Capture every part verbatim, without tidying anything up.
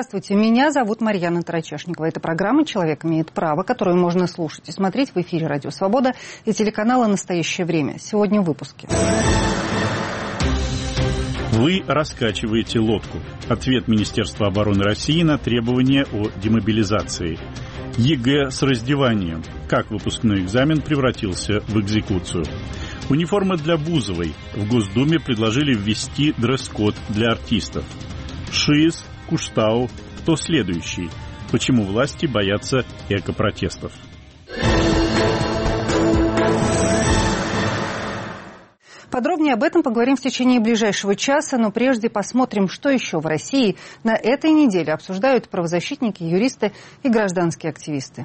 Здравствуйте, меня зовут Марьяна Тарачешникова. Это программа «Человек имеет право», которую можно слушать и смотреть в эфире «Радио Свобода» и телеканала «Настоящее время». Сегодня в выпуске. Вы раскачиваете лодку. Ответ Министерства обороны России на требования о демобилизации. ЕГЭ с раздеванием. Как выпускной экзамен превратился в экзекуцию. Униформа для Бузовой. В Госдуме предложили ввести дресс-код для артистов. ШИС, Куштау. Кто следующий? Почему власти боятся эко-протестов? Подробнее об этом поговорим в течение ближайшего часа, но прежде посмотрим, что еще в России на этой неделе обсуждают правозащитники, юристы и гражданские активисты.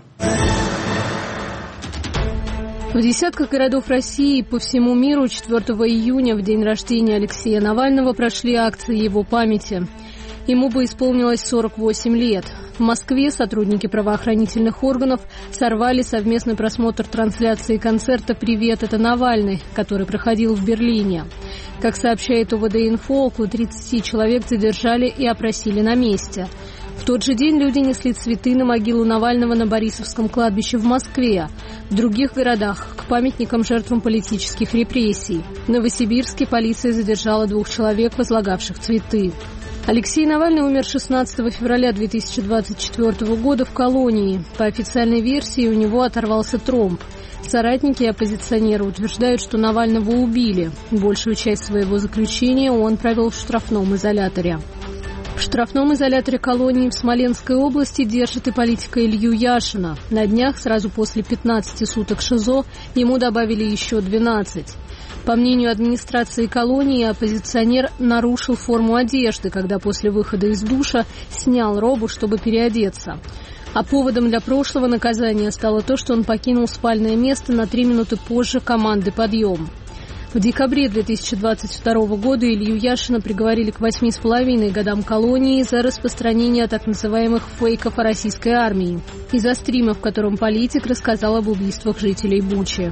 В десятках городов России и по всему миру четвёртого июня, в день рождения Алексея Навального, прошли акции его памяти. Ему бы исполнилось сорок восемь лет. В Москве сотрудники правоохранительных органов сорвали совместный просмотр трансляции концерта «Привет, это Навальный», который проходил в Берлине. Как сообщает ОВД-инфо, около тридцати человек задержали и опросили на месте. В тот же день люди несли цветы на могилу Навального на Борисовском кладбище в Москве. В других городах – к памятникам жертвам политических репрессий. В Новосибирске полиция задержала двух человек, возлагавших цветы. Алексей Навальный умер шестнадцатого февраля две тысячи двадцать четвёртого года в колонии. По официальной версии, у него оторвался тромб. Соратники оппозиционера утверждают, что Навального убили. Большую часть своего заключения он провел в штрафном изоляторе. В штрафном изоляторе колонии в Смоленской области держат и политика Илью Яшина. На днях, сразу после пятнадцати суток ШИЗО, ему добавили еще двенадцать. По мнению администрации колонии, оппозиционер нарушил форму одежды, когда после выхода из душа снял робу, чтобы переодеться. А поводом для прошлого наказания стало то, что он покинул спальное место на три минуты позже команды «Подъем». В декабре две тысячи двадцать второго года Илью Яшина приговорили к восьми с половиной годам колонии за распространение так называемых фейков о российской армии из-за стрима, в котором политик рассказал об убийствах жителей Бучи.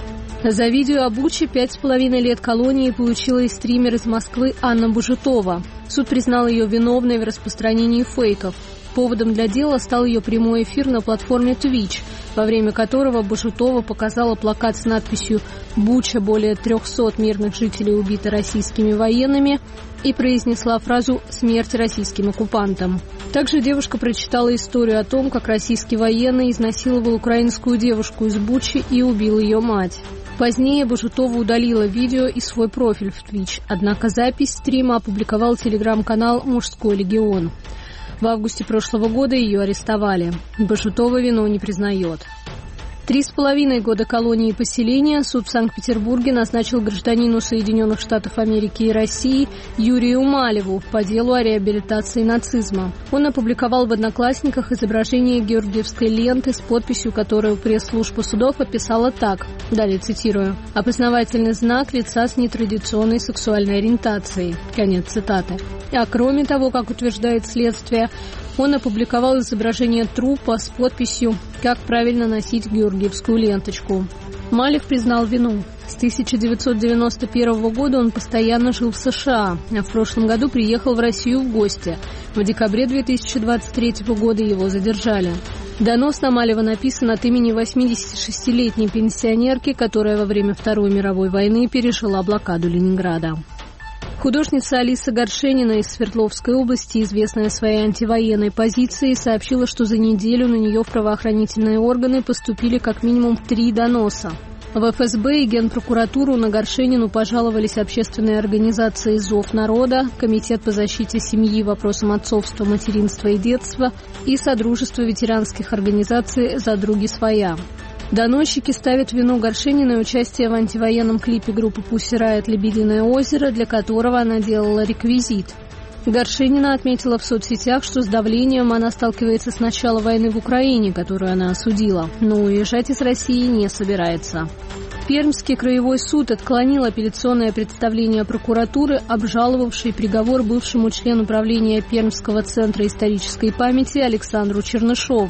За видео о Буче пять с половиной лет колонии получила и стример из Москвы Анна Бужитова. Суд признал ее виновной в распространении фейков. Поводом для дела стал ее прямой эфир на платформе Twitch, во время которого Бужитова показала плакат с надписью «Буча, более трехсот мирных жителей убиты российскими военными» и произнесла фразу «Смерть российским оккупантам». Также девушка прочитала историю о том, как российский военный изнасиловал украинскую девушку из Бучи и убил ее мать. Позднее Бужитова удалила видео и свой профиль в Twitch, однако запись стрима опубликовал телеграм-канал «Мужской легион». В августе прошлого года ее арестовали. Бужитова вину не признает. Три с половиной года колонии и поселения суд в Санкт-Петербурге назначил гражданину Соединенных Штатов Америки и России Юрию Малеву по делу о реабилитации нацизма. Он опубликовал в «Одноклассниках» изображение георгиевской ленты с подписью, которую пресс-служба судов описала так, далее цитирую, «опознавательный знак лица с нетрадиционной сексуальной ориентацией». Конец цитаты. А кроме того, как утверждает следствие, он опубликовал изображение трупа с подписью «Как правильно носить георгиевскую ленточку». Малев признал вину. С тысяча девятьсот девяносто первого года он постоянно жил в США, а в прошлом году приехал в Россию в гости. В декабре две тысячи двадцать третьего года его задержали. Донос на Малева написан от имени восьмидесятишестилетней пенсионерки, которая во время Второй мировой войны пережила блокаду Ленинграда. Художница Алиса Горшенина из Свердловской области, известная своей антивоенной позицией, сообщила, что за неделю на нее в правоохранительные органы поступили как минимум три доноса. В эф эс бэ и Генпрокуратуру на Горшенину пожаловались общественные организации «Зов народа», Комитет по защите семьи, вопросам отцовства, материнства и детства и Содружество ветеранских организаций «Задруги своя». Доносчики ставят вину Горшениной участие в антивоенном клипе группы Pussy Riot «Лебединое озеро», для которого она делала реквизит. Горшенина отметила в соцсетях, что с давлением она сталкивается с начала войны в Украине, которую она осудила, но уезжать из России не собирается. Пермский краевой суд отклонил апелляционное представление прокуратуры, обжаловавшей приговор бывшему члену правления Пермского центра исторической памяти Александру Чернышову.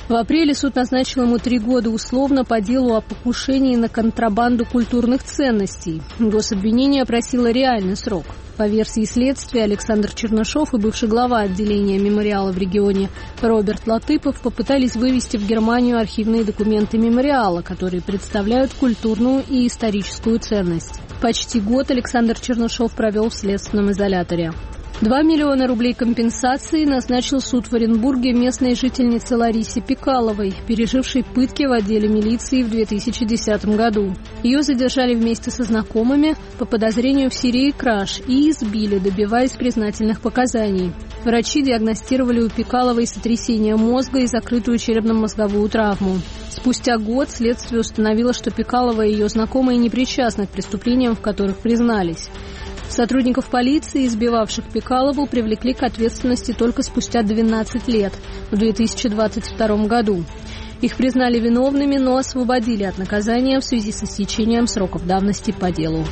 В апреле суд назначил ему три года условно по делу о покушении на контрабанду культурных ценностей. Гособвинение просило реальный срок. По версии следствия, Александр Чернышов и бывший глава отделения мемориала в регионе Роберт Латыпов попытались вывести в Германию архивные документы мемориала, которые представляют культурную и историческую ценность. Почти год Александр Чернышов провел в следственном изоляторе. Два миллиона рублей компенсации назначил суд в Оренбурге местной жительнице Ларисе Пикаловой, пережившей пытки в отделе милиции в две тысячи десятом году. Ее задержали вместе со знакомыми по подозрению в серии краж и избили, добиваясь признательных показаний. Врачи диагностировали у Пикаловой сотрясение мозга и закрытую черепно-мозговую травму. Спустя год следствие установило, что Пикалова и ее знакомые не причастны к преступлениям, в которых признались. Сотрудников полиции, избивавших Пикалову, привлекли к ответственности только спустя двенадцать лет, в две тысячи двадцать втором году. Их признали виновными, но освободили от наказания в связи с истечением сроков давности по делу.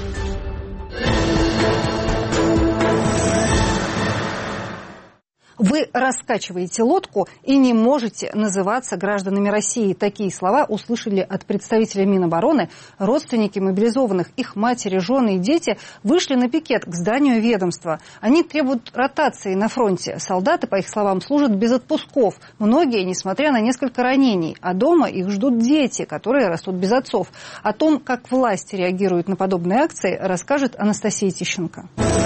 Вы раскачиваете лодку и не можете называться гражданами России. Такие слова услышали от представителя Минобороны. Родственники мобилизованных, их матери, жены и дети вышли на пикет к зданию ведомства. Они требуют ротации на фронте. Солдаты, по их словам, служат без отпусков. Многие, несмотря на несколько ранений. А дома их ждут дети, которые растут без отцов. О том, как власти реагируют на подобные акции, расскажет Анастасия Тищенко.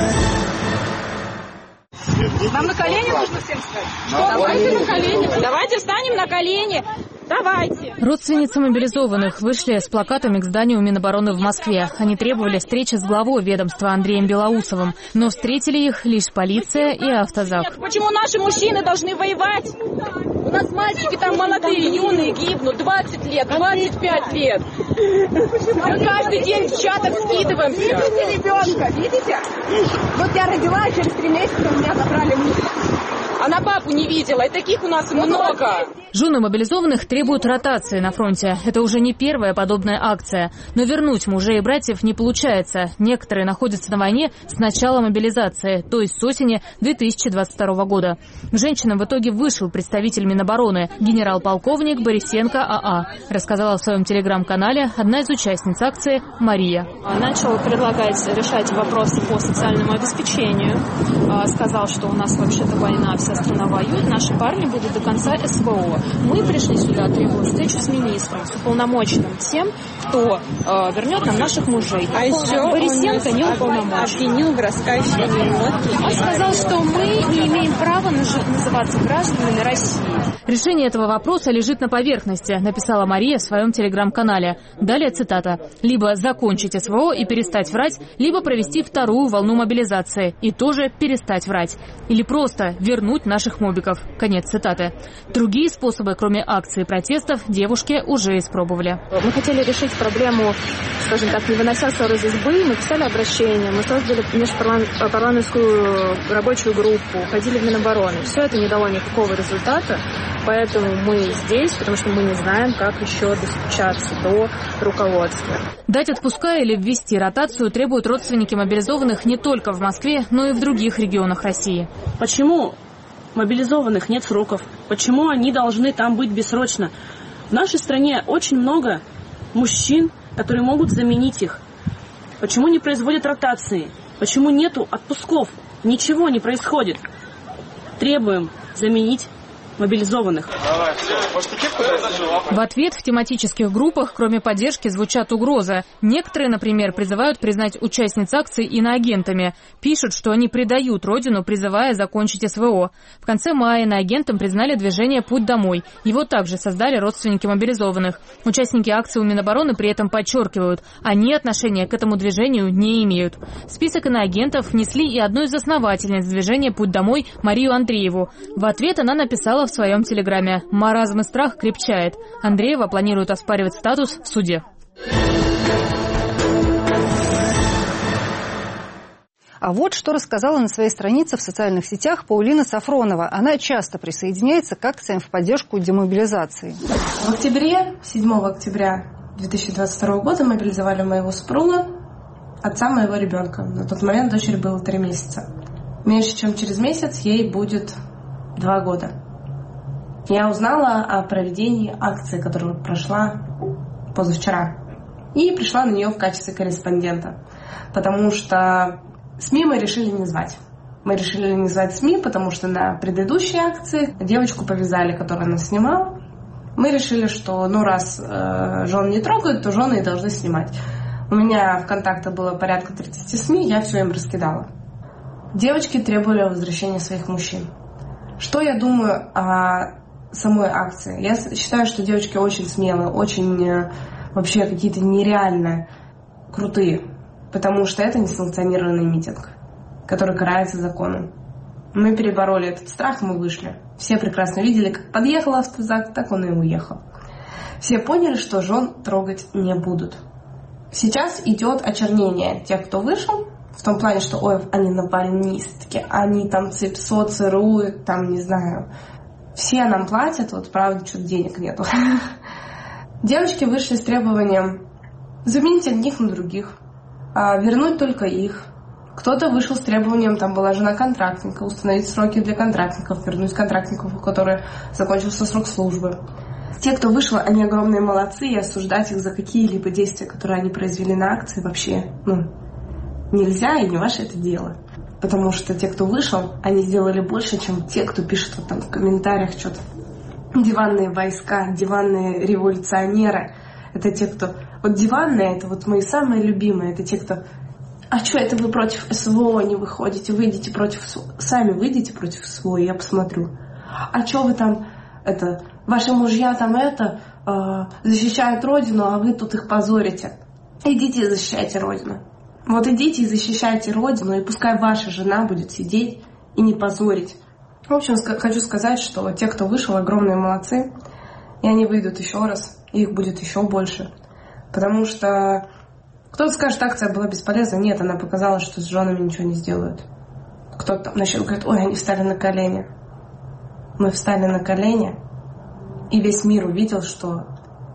Нам на колени нужно всем встать? Что? Давайте на колени. Давайте встанем на колени. Давайте. Родственницы мобилизованных вышли с плакатами к зданию Минобороны в Москве. Они требовали встречи с главой ведомства Андреем Белоусовым. Но встретили их лишь полиция и автозак. Почему наши мужчины должны воевать? У нас мальчики там молодые, юные, гибнут. двадцать лет, двадцать пять лет. Мы каждый день в чатах скидываемся. Видите ребенка? Видите? Вот я родила, через три месяца у меня забрали мужа. Она папу не видела, и таких у нас много. Жены мобилизованных требуют ротации на фронте. Это уже не первая подобная акция. Но вернуть мужей и братьев не получается. Некоторые находятся на войне с начала мобилизации, то есть с осени две тысячи двадцать второго года. К женщинам в итоге вышел представитель Минобороны, генерал-полковник Борисенко АА. Рассказала в своем телеграм-канале одна из участниц акции Мария. Начал предлагать решать вопросы по социальному обеспечению. Сказал, что у нас вообще-то война, вся страна воюет, наши парни будут до конца СВО. Мы пришли сюда, требуем встречу с министром, с уполномоченным тем, кто э, вернет нам наших мужей. А еще Борисенко не уполномочен. Обвинил в раскачивании лодки. Он сказал, что мы не имеем права называться гражданами России. Решение этого вопроса лежит на поверхности, написала Мария в своем телеграм-канале. Далее цитата. «Либо закончить СВО и перестать врать, либо провести вторую волну мобилизации и тоже перестать врать. Или просто вернуть наших мобиков». Конец цитаты. Другие способы, кроме акций и протестов, девушки уже испробовали. Мы хотели решить проблему, скажем так, не вынося ссоры из избы. Мы писали обращение, мы создали межпарламентскую рабочую группу, ходили в Минобороны. Все это не дало никакого результата, поэтому мы здесь, потому что мы не знаем, как еще достучаться до руководства. Дать отпуска или ввести ротацию требуют родственники мобилизованных не только в Москве, но и в других регионах России. Почему мобилизованных нет сроков? Почему они должны там быть бессрочно? В нашей стране очень много мужчин, которые могут заменить их. Почему не производят ротации? Почему нету отпусков? Ничего не происходит. Требуем заменить мобилизованных. В ответ в тематических группах, кроме поддержки, звучат угрозы. Некоторые, например, призывают признать участниц акций иноагентами. Пишут, что они предают родину, призывая закончить СВО. В конце мая иноагентам признали движение «Путь домой». Его также создали родственники мобилизованных. Участники акции у Минобороны при этом подчеркивают, они отношения к этому движению не имеют. В список иноагентов внесли и одну из основательниц движения «Путь домой» Марию Андрееву. В ответ она написала в своем телеграме: «Маразм и страх крепчает». Андреева планирует оспаривать статус в суде. А вот что рассказала на своей странице в социальных сетях Паулина Сафронова. Она часто присоединяется к акциям в поддержку демобилизации. В октябре, седьмого октября две тысячи двадцать второго года мобилизовали моего супруга, отца моего ребенка. На тот момент дочери было три месяца. Меньше чем через месяц ей будет два года. я узнала о проведении акции, которая прошла позавчера. И пришла на нее в качестве корреспондента. Потому что СМИ мы решили не звать. Мы решили не звать СМИ, потому что на предыдущей акции девочку повязали, которую она снимала. Мы решили, что ну раз э, жен не трогают, то жены и должны снимать. У меня в контактах было порядка тридцать СМИ, я все им раскидала. Девочки требовали возвращения своих мужчин. Что я думаю о самой акции? Я считаю, что девочки очень смелые, очень э, вообще какие-то нереально крутые, потому что это несанкционированный митинг, который карается законом. Мы перебороли этот страх, мы вышли. Все прекрасно видели, как подъехал автозак, так он и уехал. Все поняли, что жен трогать не будут. Сейчас идет очернение тех, кто вышел, в том плане, что ой, они навальнистки, они там ЦИПСО, ЦРУ, там не знаю. Все нам платят, вот правда, что-то денег нету. Девочки вышли с требованием заменить одних на других, вернуть только их. Кто-то вышел с требованием, там была жена контрактника, установить сроки для контрактников, вернуть контрактников, у которых закончился срок службы. Те, кто вышел, они огромные молодцы, и осуждать их за какие-либо действия, которые они произвели на акции, вообще ну, нельзя, и не ваше это дело. Потому что те, кто вышел, они сделали больше, чем те, кто пишет вот там в комментариях что-то. Диванные войска, диванные революционеры. Это те, кто... Вот диванные, это вот мои самые любимые, это те, кто... А что, это вы против СВО не выходите? Выйдите против СВО. Сами выйдите против СВО, я посмотрю. А что вы там, это, ваши мужья там это, э, защищают Родину, а вы тут их позорите. Идите и защищайте Родину. Вот идите и защищайте Родину, и пускай ваша жена будет сидеть и не позорить. В общем, хочу сказать, что те, кто вышел, огромные молодцы, и они выйдут еще раз, и их будет еще больше. Потому что... Кто-то скажет, акция была бесполезна. Нет, она показала, что с женами ничего не сделают. Кто-то там начнет говорить, ой, они встали на колени. Мы встали на колени, и весь мир увидел, что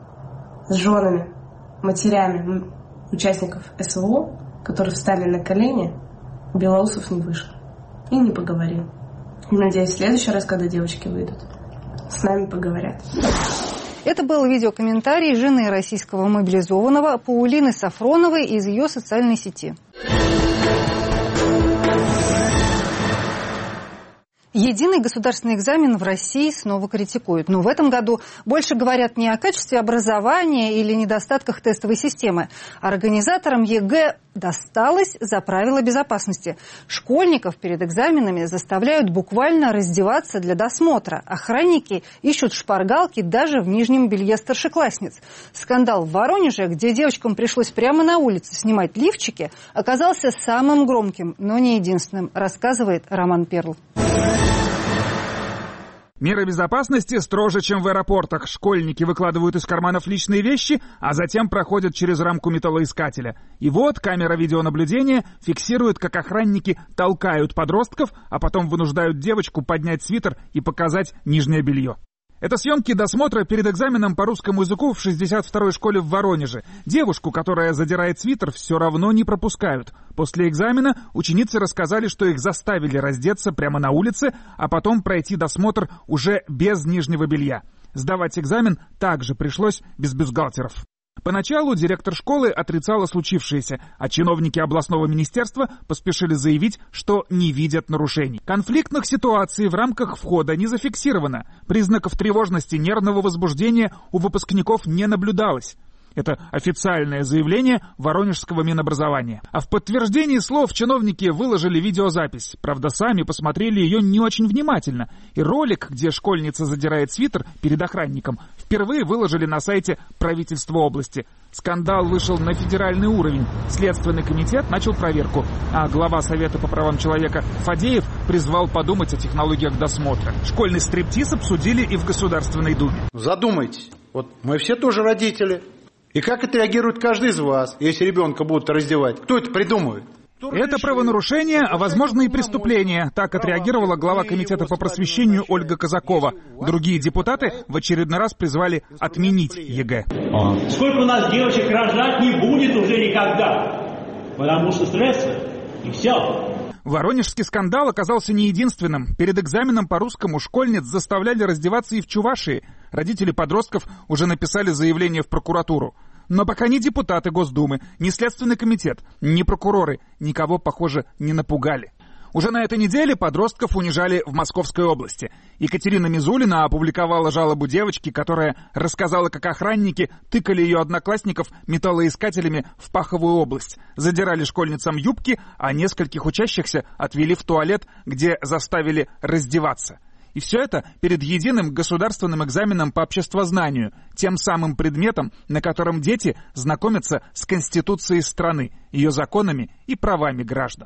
с женами, матерями участников СВО, которые встали на колени, Белоусов не вышел и не поговорил. И надеюсь, в следующий раз, когда девочки выйдут, с нами поговорят. Это был видеокомментарий жены российского мобилизованного Паулины Сафроновой из ее социальной сети. Единый государственный экзамен в России снова критикуют. Но в этом году больше говорят не о качестве образования или недостатках тестовой системы. Организаторам ЕГЭ досталось за правила безопасности. Школьников перед экзаменами заставляют буквально раздеваться для досмотра. Охранники ищут шпаргалки даже в нижнем белье старшеклассниц. Скандал в Воронеже, где девочкам пришлось прямо на улице снимать лифчики, оказался самым громким, но не единственным, рассказывает Роман Перл. Меры безопасности строже, чем в аэропортах. Школьники выкладывают из карманов личные вещи, а затем проходят через рамку металлоискателя. И вот камера видеонаблюдения фиксирует, как охранники толкают подростков, а потом вынуждают девочку поднять свитер и показать нижнее белье. Это съемки досмотра перед экзаменом по русскому языку в шестьдесят второй школе в Воронеже. Девушку, которая задирает свитер, все равно не пропускают. После экзамена ученицы рассказали, что их заставили раздеться прямо на улице, а потом пройти досмотр уже без нижнего белья. Сдавать экзамен также пришлось без бюстгальтеров. Поначалу директор школы отрицала случившееся, а чиновники областного министерства поспешили заявить, что не видят нарушений. Конфликтных ситуаций в рамках входа не зафиксировано. Признаков тревожности, нервного возбуждения у выпускников не наблюдалось. Это официальное заявление Воронежского Минобразования. А в подтверждении слов чиновники выложили видеозапись. Правда, сами посмотрели ее не очень внимательно. И ролик, где школьница задирает свитер перед охранником, впервые выложили на сайте правительства области. Скандал вышел на федеральный уровень. Следственный комитет начал проверку. А глава Совета по правам человека Фадеев призвал подумать о технологиях досмотра. Школьный стриптиз обсудили и в Государственной Думе. Задумайтесь. Вот мы все тоже родители. И как отреагирует каждый из вас, если ребенка будут раздевать? Кто это придумает? Это правонарушение, а возможно и преступление. Так отреагировала глава комитета по просвещению Ольга Казакова. Другие депутаты в очередной раз призвали отменить ЕГЭ. Сколько у нас девочек рожать не будет уже никогда, потому что стрессы и все. Воронежский скандал оказался не единственным. Перед экзаменом по русскому школьниц заставляли раздеваться и в Чувашии. Родители подростков уже написали заявление в прокуратуру. Но пока ни депутаты Госдумы, ни Следственный комитет, ни прокуроры никого, похоже, не напугали. Уже на этой неделе подростков унижали в Московской области. Екатерина Мизулина опубликовала жалобу девочки, которая рассказала, как охранники тыкали ее одноклассников металлоискателями в паховую область, задирали школьницам юбки, а нескольких учащихся отвели в туалет, где заставили раздеваться. И все это перед единым государственным экзаменом по обществознанию, тем самым предметом, на котором дети знакомятся с Конституцией страны, ее законами и правами граждан.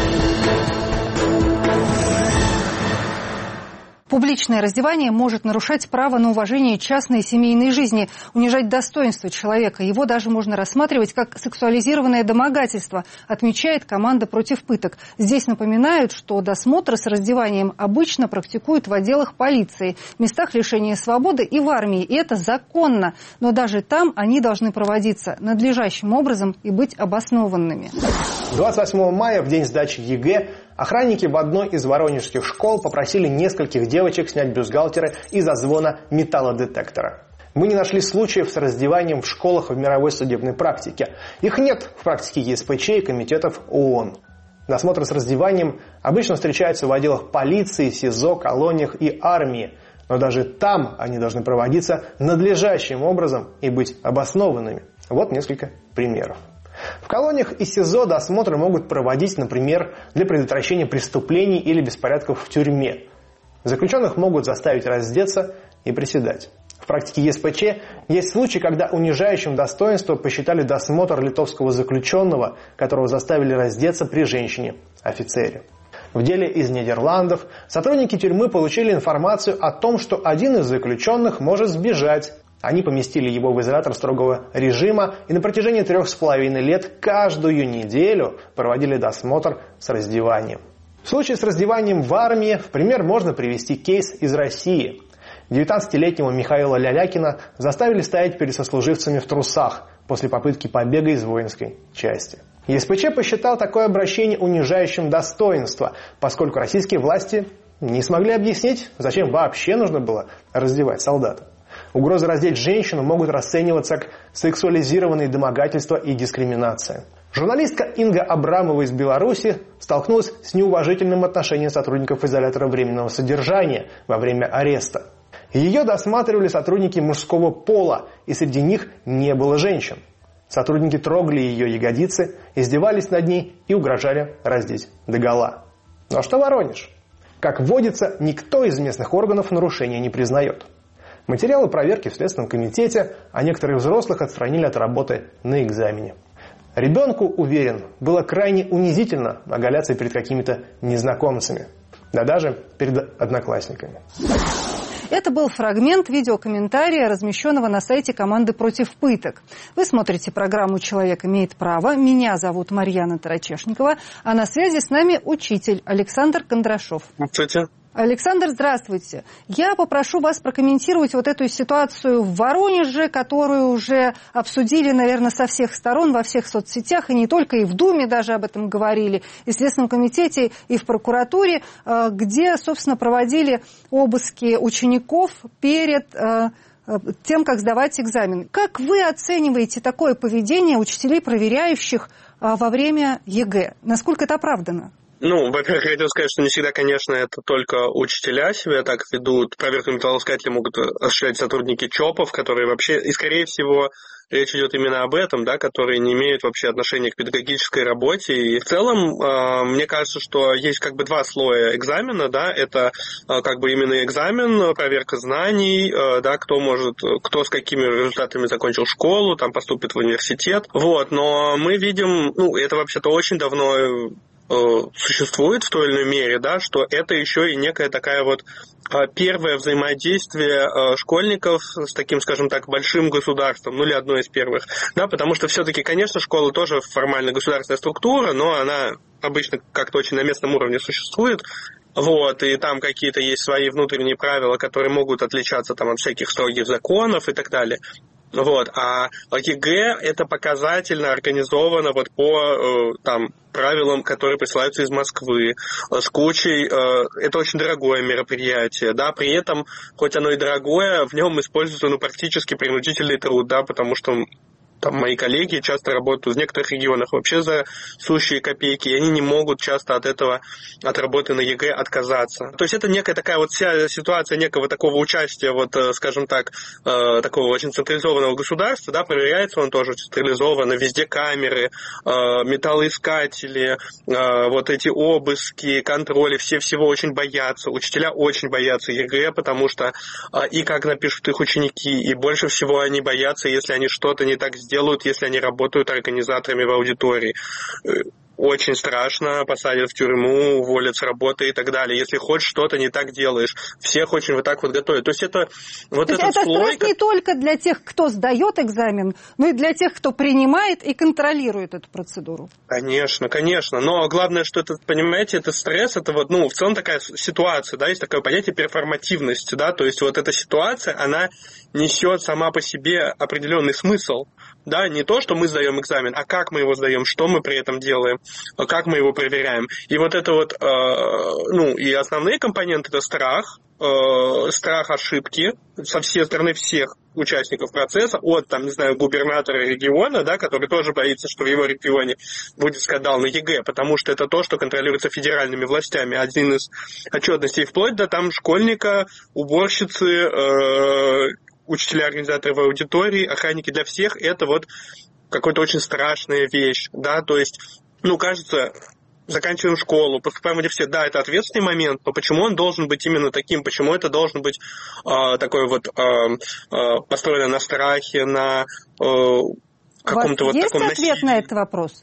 Публичное раздевание может нарушать право на уважение частной и семейной жизни, унижать достоинство человека. Его даже можно рассматривать как сексуализированное домогательство, отмечает команда против пыток. Здесь напоминают, что досмотры с раздеванием обычно практикуют в отделах полиции, местах лишения свободы и в армии. И это законно. Но даже там они должны проводиться надлежащим образом и быть обоснованными. двадцать восьмого мая, в день сдачи ЕГЭ, охранники в одной из воронежских школ попросили нескольких девочек снять бюстгальтеры из-за звона металлодетектора. Мы не нашли случаев с раздеванием в школах в мировой судебной практике. Их нет в практике ЕСПЧ и комитетов ООН. Досмотры с раздеванием обычно встречаются в отделах полиции, СИЗО, колониях и армии. Но даже там они должны проводиться надлежащим образом и быть обоснованными. Вот несколько примеров. В колониях и СИЗО досмотры могут проводить, например, для предотвращения преступлений или беспорядков в тюрьме. Заключенных могут заставить раздеться и приседать. В практике ЕСПЧ есть случаи, когда унижающим достоинство посчитали досмотр литовского заключенного, которого заставили раздеться при женщине-офицере. В деле из Нидерландов сотрудники тюрьмы получили информацию о том, что один из заключенных может сбежать. Они поместили его в изолятор строгого режима и на протяжении трех с половиной лет каждую неделю проводили досмотр с раздеванием. В случае с раздеванием в армии, в пример, можно привести кейс из России. девятнадцатилетнего Михаила Лялякина заставили стоять перед сослуживцами в трусах после попытки побега из воинской части. ЕСПЧ посчитал такое обращение унижающим достоинство, поскольку российские власти не смогли объяснить, зачем вообще нужно было раздевать солдата. Угрозы раздеть женщину могут расцениваться как сексуализированные домогательства и дискриминация. Журналистка Инга Абрамова из Беларуси столкнулась с неуважительным отношением сотрудников изолятора временного содержания во время ареста. Ее досматривали сотрудники мужского пола, и среди них не было женщин. Сотрудники трогали ее ягодицы, издевались над ней и угрожали раздеть догола. Ну а что Воронеж? Как водится, никто из местных органов нарушения не признает. Материалы проверки в Следственном комитете, а некоторых взрослых отстранили от работы на экзамене. Ребенку, уверен, было крайне унизительно оголяться перед какими-то незнакомцами, да даже перед одноклассниками. Это был фрагмент видеокомментария, размещенного на сайте команды против пыток. Вы смотрите программу «Человек имеет право». Меня зовут Марьяна Тарачешникова, а на связи с нами учитель Александр Кондрашов. Здравствуйте. Александр, здравствуйте. Я попрошу вас прокомментировать вот эту ситуацию в Воронеже, которую уже обсудили, наверное, со всех сторон, во всех соцсетях, и не только, и в Думе даже об этом говорили, и в Следственном комитете, и в прокуратуре, где, собственно, проводили обыски учеников перед тем, как сдавать экзамен. Как вы оцениваете такое поведение учителей, проверяющих во время ЕГЭ? Насколько это оправдано? Ну, во-первых, я хотел сказать, что не всегда, конечно, это только учителя себя так ведут. Проверку металлоискателя могут осуществлять сотрудники ЧОПов, которые вообще, и скорее всего, речь идет именно об этом, да, которые не имеют вообще отношения к педагогической работе. И в целом, э, мне кажется, что есть как бы два слоя экзамена, да, это э, как бы именно экзамен, проверка знаний, э, да, кто может, кто с какими результатами закончил школу, там поступит в университет. Вот, но мы видим, ну, это вообще-то очень давно существует в той или иной мере, да, что это еще и некая такая вот первое взаимодействие школьников с таким, скажем так, большим государством, ну или одно из первых, да, потому что все-таки, конечно, школа тоже формально государственная структура, но она обычно как-то очень на местном уровне существует. Вот, и там какие-то есть свои внутренние правила, которые могут отличаться там от всяких строгих законов и так далее. Вот, а ЕГЭ это показательно организовано вот по там правилам, которые присылаются из Москвы, с кучей, это очень дорогое мероприятие, да, при этом, хоть оно и дорогое, в нем используется, ну, практически принудительный труд, да, потому что там мои коллеги часто работают в некоторых регионах вообще за сущие копейки, и они не могут часто от этого, от работы на ЕГЭ отказаться. То есть это некая такая вот вся ситуация некого такого участия, вот, скажем так, такого очень централизованного государства, да, проверяется он тоже централизованно, везде камеры, металлоискатели, вот эти обыски, контроли, все всего очень боятся, учителя очень боятся ЕГЭ, потому что и как напишут их ученики, и больше всего они боятся, если они что-то не так сделают, делают, если они работают организаторами в аудитории. Очень страшно, посадят в тюрьму, уволят с работы и так далее. Если хоть что-то не так делаешь, всех очень вот так вот готовят. То есть это вот То этот есть это слой... стресс не только для тех, кто сдает экзамен, но и для тех, кто принимает и контролирует эту процедуру. Конечно, конечно. Но главное, что это, понимаете, это стресс, это вот, ну, в целом такая ситуация, да, есть такое понятие перформативности, да, то есть вот эта ситуация, она несет сама по себе определенный смысл. Да, не то, что мы сдаем экзамен, а как мы его сдаем, что мы при этом делаем, как мы его проверяем. И вот это вот, э, ну, и основные компоненты – это страх, э, страх ошибки со всей стороны всех участников процесса, от, там, не знаю, губернатора региона, да, который тоже боится, что в его регионе будет скандал на ЕГЭ, потому что это то, что контролируется федеральными властями. Один из отчетностей, вплоть до там школьника, уборщицы, э, учителя, организаторы в аудитории, охранники для всех, это вот какая-то очень страшная вещь, да, то есть, ну, кажется, заканчиваем школу, поступаем в университет, да, это ответственный момент, но почему он должен быть именно таким, почему это должен быть э, такой вот э, э, построено на страхе, на э, каком-то вот таком насилии? Есть ответ на этот вопрос?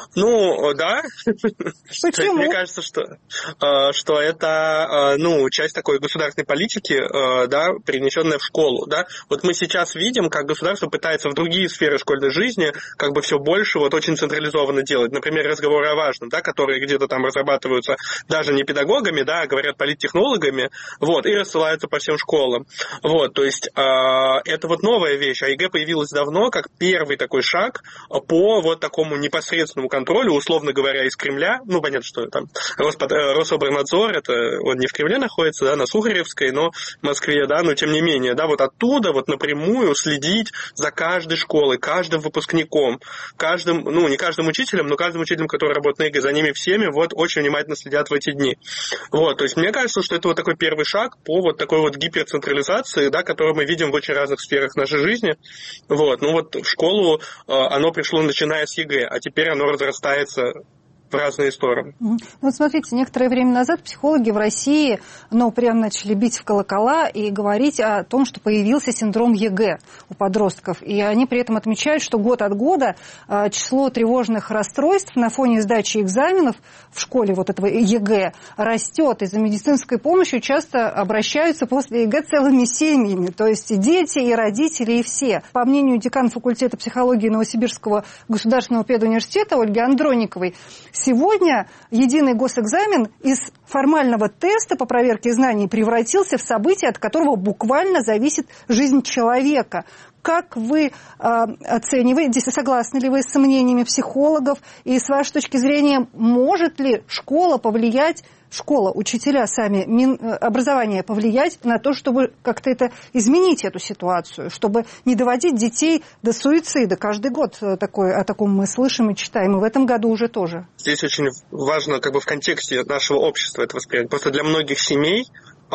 Ну, да. Почему? Мне кажется, что, что это, ну, часть такой государственной политики, да, перенесенная в школу, да. Вот мы сейчас видим, как государство пытается в другие сферы школьной жизни как бы все больше вот очень централизованно делать. Например, разговоры о важном, да, которые где-то там разрабатываются даже не педагогами, да, а говорят политтехнологами, вот, и рассылаются по всем школам. Вот, то есть это вот новая вещь, а ЕГЭ появилась давно как первый такой шаг по вот такому непосредственному контролю, условно говоря, из Кремля. Ну, понятно, что там Роспод... Рособорнадзор, это он не в Кремле находится, да, на Сухаревской, но в Москве, да, но тем не менее, да, вот оттуда вот напрямую следить за каждой школой, каждым выпускником, каждым, ну, не каждым учителем, но каждым учителем, который работает на ЕГЭ, за ними всеми вот очень внимательно следят в эти дни. Вот, то есть мне кажется, что это вот такой первый шаг по вот такой вот гиперцентрализации, да, которую мы видим в очень разных сферах нашей жизни. Вот, ну вот в школу оно пришло, начиная с ЕГЭ, а теперь оно разрастается в разные стороны. Ну, вот смотрите, некоторое время назад психологи в России, ну, прям начали бить в колокола и говорить о том, что появился синдром ЕГЭ у подростков. И они при этом отмечают, что год от года число тревожных расстройств на фоне сдачи экзаменов в школе вот этого ЕГЭ растет. И за медицинской помощью часто обращаются после ЕГЭ целыми семьями. То есть и дети, и родители, и все. По мнению декана факультета психологии Новосибирского государственного педуниверситета Ольги Андрониковой, сегодня единый госэкзамен из формального теста по проверке знаний превратился в событие, от которого буквально зависит жизнь человека. Как вы э, оцениваете, согласны ли вы с мнениями психологов, и с вашей точки зрения, может ли школа повлиять, школа, учителя сами, мин, образование повлиять на то, чтобы как-то это изменить, эту ситуацию, чтобы не доводить детей до суицида? Каждый год такое, о таком мы слышим и читаем, и в этом году уже тоже. Здесь очень важно как бы в контексте нашего общества это воспринять. Просто для многих семей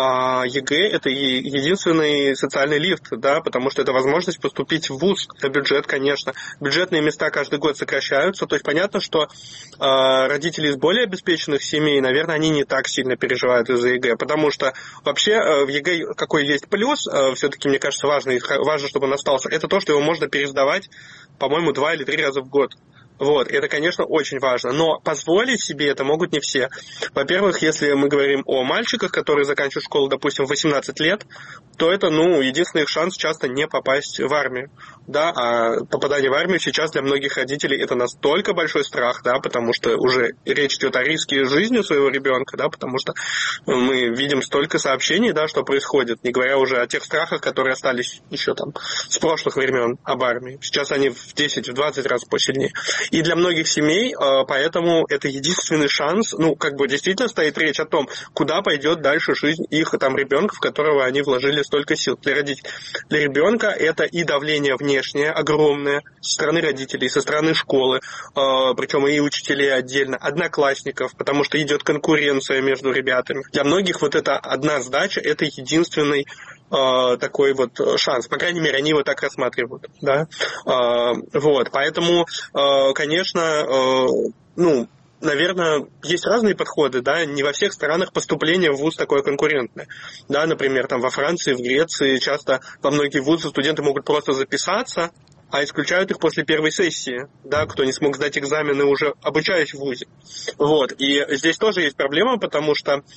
а ЕГЭ – это единственный социальный лифт, да, потому что это возможность поступить в вуз, это бюджет, конечно. Бюджетные места каждый год сокращаются, то есть понятно, что э, родители из более обеспеченных семей, наверное, они не так сильно переживают из-за ЕГЭ, потому что вообще э, в ЕГЭ какой есть плюс, э, все-таки, мне кажется, важно, важно, чтобы он остался, это то, что его можно пересдавать, по-моему, два или три раза в год. Вот, это, конечно, очень важно, но позволить себе это могут не все. Во-первых, если мы говорим о мальчиках, которые заканчивают школу, допустим, в восемнадцать лет, то это, ну, единственный их шанс часто не попасть в армию. да, а попадание в армию сейчас для многих родителей это настолько большой страх, да, потому что уже речь идет о риске жизни своего ребенка, да, потому что мы видим столько сообщений, да, что происходит, не говоря уже о тех страхах, которые остались еще там с прошлых времен об армии. Сейчас они в десять-двадцать раз посильнее. И для многих семей поэтому это единственный шанс, ну, как бы действительно стоит речь о том, куда пойдет дальше жизнь их там ребенка, в которого они вложили столько сил. Для родителей. Для ребенка это и давление внешнее огромное со стороны родителей, со стороны школы, причем и учителей отдельно, одноклассников, потому что идет конкуренция между ребятами. Для многих вот эта одна сдача, это единственный э, такой вот шанс. По крайней мере, они его так рассматривают. Да? Э, вот, поэтому, э, конечно, э, ну, наверное, есть разные подходы, да, не во всех странах поступление в вуз такое конкурентное. Да, например, там во Франции, в Греции часто во многие вузы студенты могут просто записаться, а исключают их после первой сессии, да, кто не смог сдать экзамены, уже обучаясь в вузе. Вот. И здесь тоже есть проблема, потому что, э,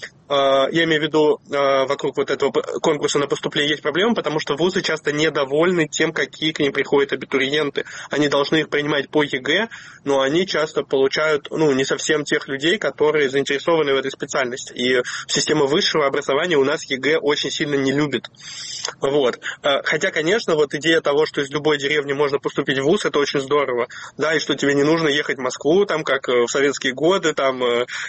я имею в виду, э, вокруг вот этого конкурса на поступление есть проблема, потому что вузы часто недовольны тем, какие к ним приходят абитуриенты. Они должны их принимать по ЕГЭ, но они часто получают, ну, не совсем тех людей, которые заинтересованы в этой специальности. И система высшего образования у нас ЕГЭ очень сильно не любит. Вот. Э, хотя, конечно, вот идея того, что из любой деревни можно поступить в вуз, это очень здорово, да, и что тебе не нужно ехать в Москву, там, как в советские годы, там,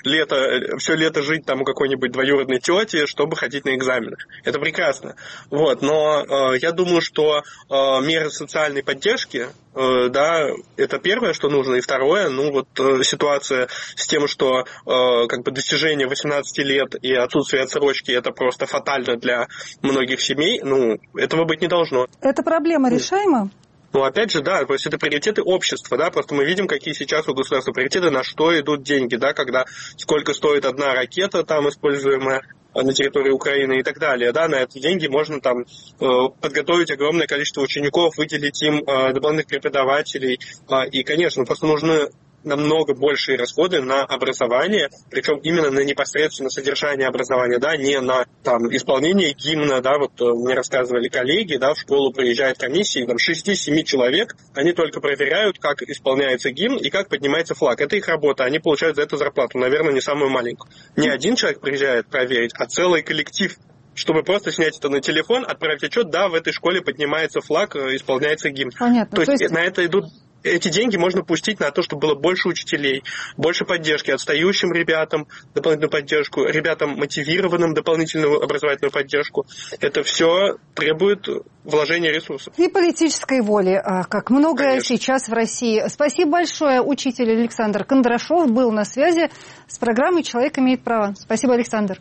лето, все лето жить там у какой-нибудь двоюродной тети, чтобы ходить на экзамены. Это прекрасно. Вот, но э, я думаю, что э, меры социальной поддержки, э, да, это первое, что нужно, и второе, ну, вот э, ситуация с тем, что э, как бы достижение восемнадцати лет и отсутствие отсрочки, это просто фатально для многих семей, ну, этого быть не должно. Эта проблема решаема? Ну, опять же, да, то есть это приоритеты общества, да, просто мы видим, какие сейчас у государства приоритеты, на что идут деньги, да, когда сколько стоит одна ракета, там, используемая на территории Украины и так далее, да, на эти деньги можно там подготовить огромное количество учеников, выделить им дополнительных преподавателей, и, конечно, просто нужны намного большие расходы на образование, причем именно на непосредственно содержание образования, да, не на там исполнение гимна, да, вот мне рассказывали коллеги, да, в школу приезжает комиссия, там шесть-семь человек, они только проверяют, как исполняется гимн и как поднимается флаг. Это их работа, они получают за это зарплату, наверное, не самую маленькую. Не один человек приезжает проверить, а целый коллектив, чтобы просто снять это на телефон, отправить отчет, да, в этой школе поднимается флаг, исполняется гимн. Понятно. То, То есть, есть на это идут... Эти деньги можно пустить на то, чтобы было больше учителей, больше поддержки отстающим ребятам, дополнительную поддержку, ребятам мотивированным, дополнительную образовательную поддержку. Это все требует вложения ресурсов. И политической воли, как многое Конечно. Сейчас в России. Спасибо большое. Учитель Александр Кондрашов был на связи с программой «Человек имеет право». Спасибо, Александр.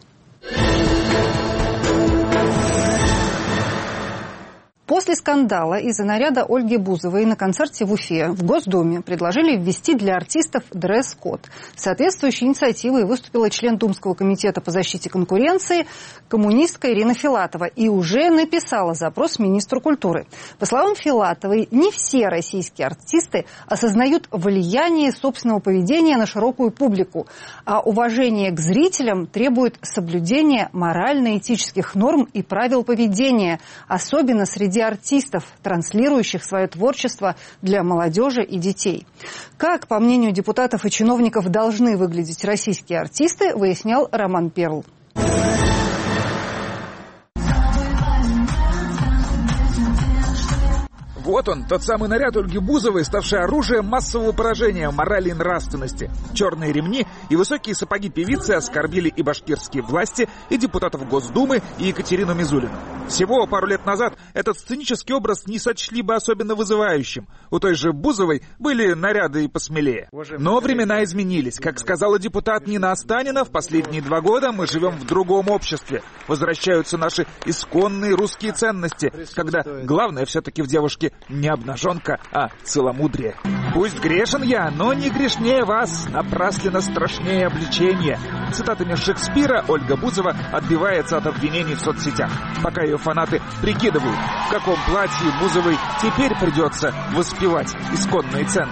После скандала из-за наряда Ольги Бузовой на концерте в Уфе в Госдуме предложили ввести для артистов дресс-код. С соответствующей инициативой выступила член Думского комитета по защите конкуренции коммунистка Ирина Филатова и уже написала запрос министру культуры. По словам Филатовой, не все российские артисты осознают влияние собственного поведения на широкую публику, а уважение к зрителям требует соблюдения морально-этических норм и правил поведения, особенно среди артистов, транслирующих свое творчество для молодежи и детей. Как, по мнению депутатов и чиновников, должны выглядеть российские артисты, выяснял Роман Перл. Вот он, тот самый наряд Ольги Бузовой, ставший оружием массового поражения морали и нравственности. Черные ремни и высокие сапоги певицы оскорбили и башкирские власти, и депутатов Госдумы, и Екатерину Мизулину. Всего пару лет назад этот сценический образ не сочли бы особенно вызывающим. У той же Бузовой были наряды и посмелее. Но времена изменились. Как сказала депутат Нина Останина, в последние два года мы живем в другом обществе. Возвращаются наши исконные русские ценности, когда главное все-таки в девушке не обнаженка, а целомудрие. Пусть грешен я, но не грешнее вас, напрасленно страшнее обличение. Цитатами Шекспира Ольга Бузова отбивается от обвинений в соцсетях. Пока ее фанаты прикидывают, в каком платье Бузовой теперь придется воспевать исконные ценности.